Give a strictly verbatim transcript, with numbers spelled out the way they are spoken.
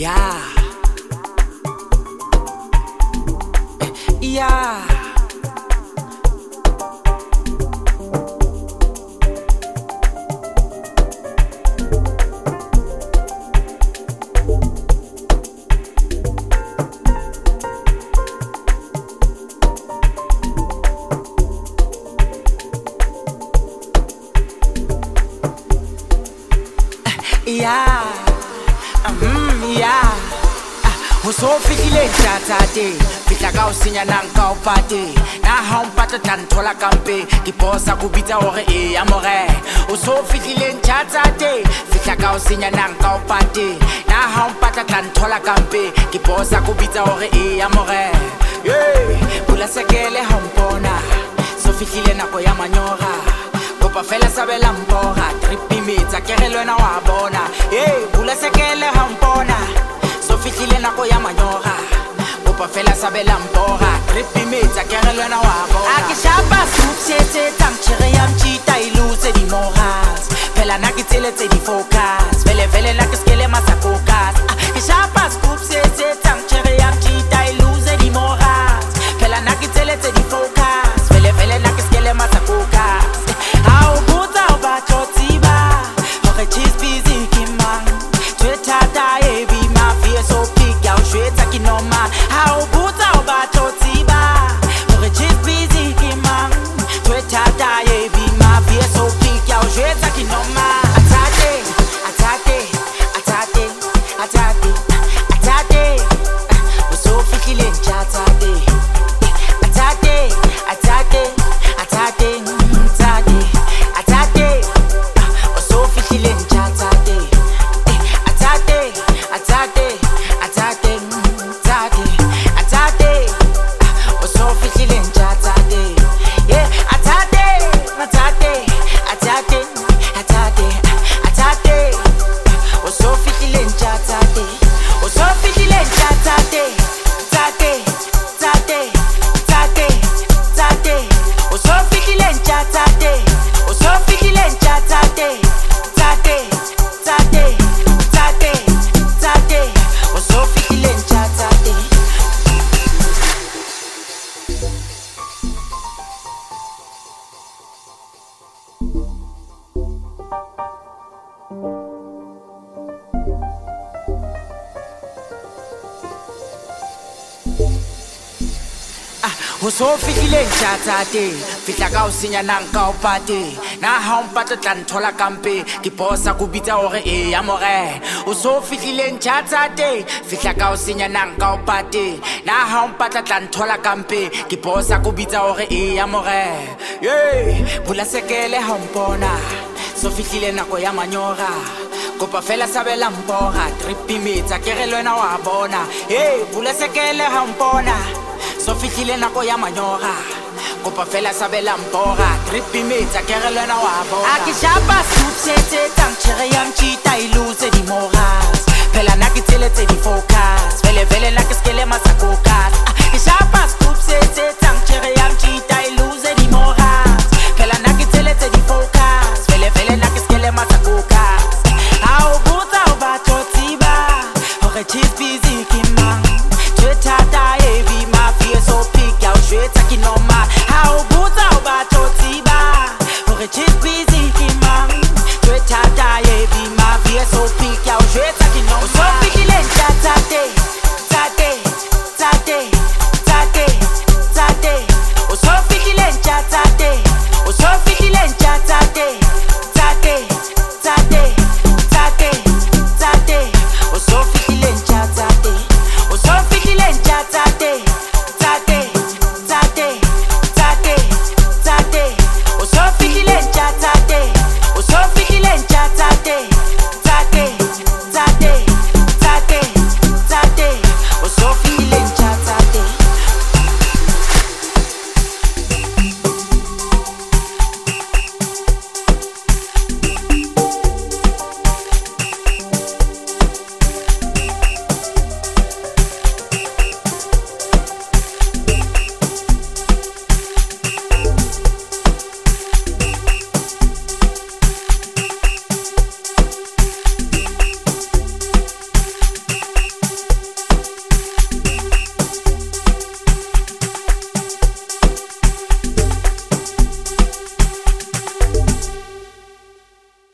Yeah. Yeah. Yeah, mm, yeah. O so fitile chatate, fitla ka o senya nang ka o pate. Na ha on pata tla nthola kampe, ke posa go bitsa hore e ya more. O so fitile chatate, fitla ka o senya nang ka o pate. Na ha on pata tla nthola kampe, ke posa go bitsa hore e ya more. Yeah, bula sekele ha mpona, so fitile nako ya manyora. Kopa fela sabela mpora, tripi metsa ke re lona wa bona. Hey, bula sekele ha mpona, so fihlile nako ya manyora. Kopa fela sabela mpora, tripi metsa ke re lona wa bona. A ke shapa subsete tang chere ya mchita iluse di moras. Phela na ke tseletse di focus, vele vele la ke skele masa focus. A ke shapa subsete tang chere ya mchita iluse di moras. Phela na ke tseletse di focus, vele vele la ke skele masa focus. How good are Batotiba? Okay, she's busy, Kimang. Twitter, die, be my fear, so big, out, straight, taking on my. How good are Batotiba? Okay, she's busy, Kimang. Twitter, die, be my fear, so big, out, straight, taking on my. Atate, atate, atate, atate, atate. We're so feeling chatate. Atate, atate, atate. O so fihlile chatate, fitla ka o senya nang ka o pate. Na ha on pata tla nthola kampe, ke posa go bitsa hore e ya more. O so fihlile chatate, fitla ka o senya nang ka o pate. Na ha on pata tla nthola kampe, ke posa go bitsa hore e ya more. Yeah, bula sekele ha mpona, so fihlile nako ya manyora. Kopa fela sabela mpora, tripi metsa ke re lona wa bona. Hey, bula sekele ha mpona, so fihlile nako ya manyora. Kopa fela sabela mpora, tripi metsa ke re lona wa bona. A ke shapa subsete tang chere ya mchita iluse di moras. Phela na ke tseletse di focus, vele vele la ke skele masa focus. A ke shapa subsete tang chere ya mchita iluse di moras.